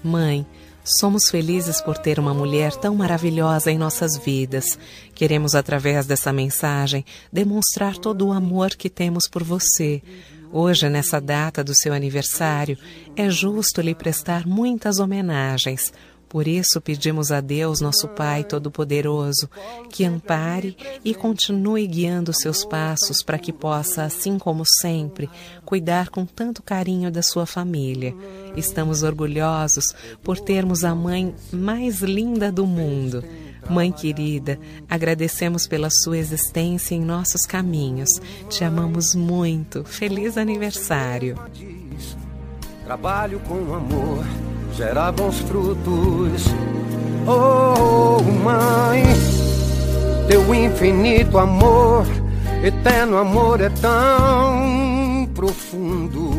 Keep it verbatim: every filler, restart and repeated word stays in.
Mãe, somos felizes por ter uma mulher tão maravilhosa em nossas vidas. Queremos, através dessa mensagem, demonstrar todo o amor que temos por você. Hoje, nessa data do seu aniversário, é justo lhe prestar muitas homenagens. Por isso, pedimos a Deus, nosso Pai Todo-Poderoso, que ampare e continue guiando seus passos para que possa, assim como sempre, cuidar com tanto carinho da sua família. Estamos orgulhosos por termos a mãe mais linda do mundo. Mãe querida, agradecemos pela sua existência em nossos caminhos. Te amamos muito. Feliz aniversário. Trabalho com amor, gera bons frutos. Oh, mãe, teu infinito amor, eterno amor é tão profundo.